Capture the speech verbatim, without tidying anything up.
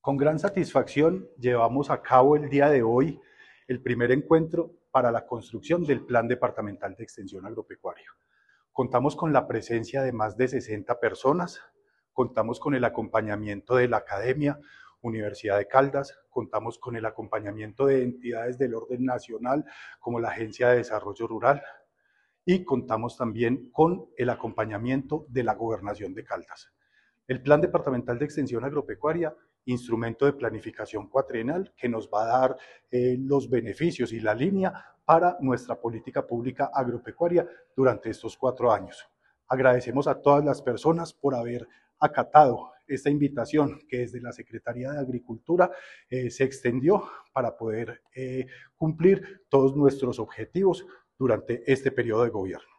Con gran satisfacción llevamos a cabo el día de hoy el primer encuentro para la construcción del Plan Departamental de Extensión Agropecuaria. Contamos con la presencia de más de sesenta personas, contamos con el acompañamiento de la Academia, Universidad de Caldas, contamos con el acompañamiento de entidades del orden nacional como la Agencia de Desarrollo Rural y contamos también con el acompañamiento de la Gobernación de Caldas. El Plan Departamental de Extensión Agropecuaria, instrumento de planificación cuatrienal que nos va a dar eh, los beneficios y la línea para nuestra política pública agropecuaria durante estos cuatro años. Agradecemos a todas las personas por haber acatado esta invitación que desde la Secretaría de Agricultura eh, se extendió para poder eh, cumplir todos nuestros objetivos durante este periodo de gobierno.